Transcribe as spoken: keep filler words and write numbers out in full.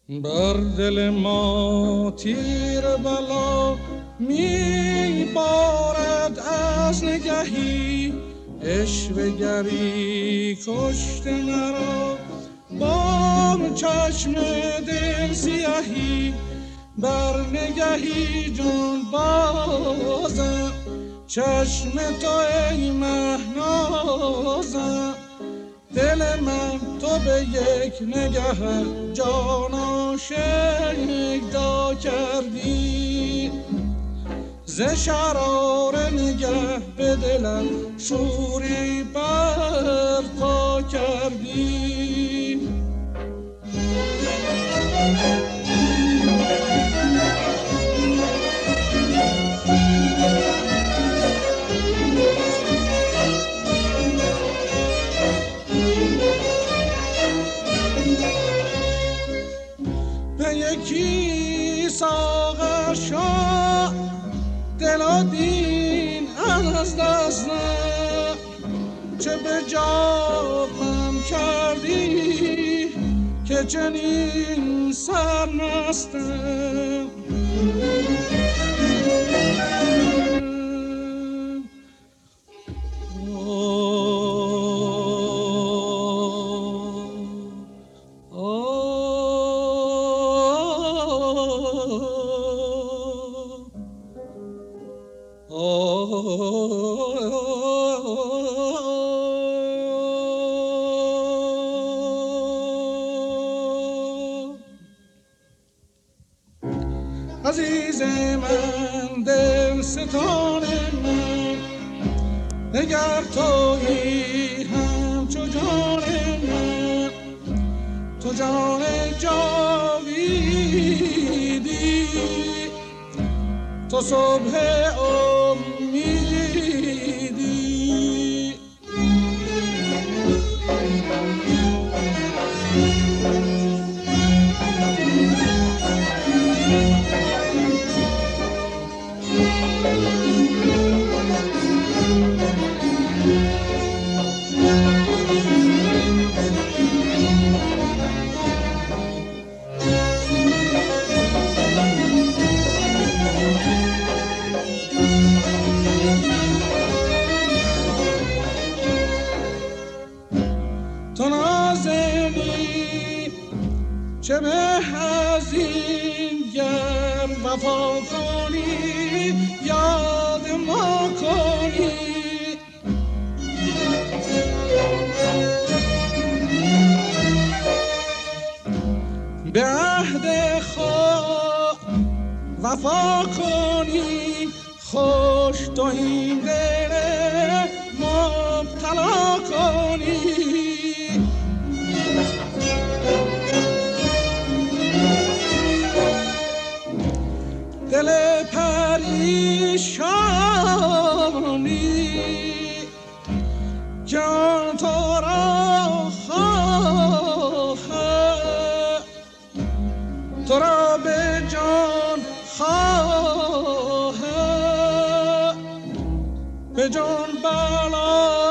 بر دل ما تیر بلا می بارد از نگهی، عشوه گری کشت مرا با چشم دل سیاهی. بر نگهی جان بازم، چشم تو ای مهنازم. دل من تو به یک نگه جان آشکار کردی. ز شرار نگه به دلم شوری برپا کردی. به یکی ساغر شاه دل و دین از دست نه، چه به جابم کردی که چنین سرمستم. عزیز من، دل ستان من، نگر تویی همچو جان من. تو جان جاویدی، تو صبح امیدی. تو نازنین چه به از این گر وفا کنی یاد ما کنی. به عهد خود وفا کنی، خوش تو این دل مبتلا کنی. دل پریشانی جان تو را خواهد، تو را به جان خواهد، به جان بلا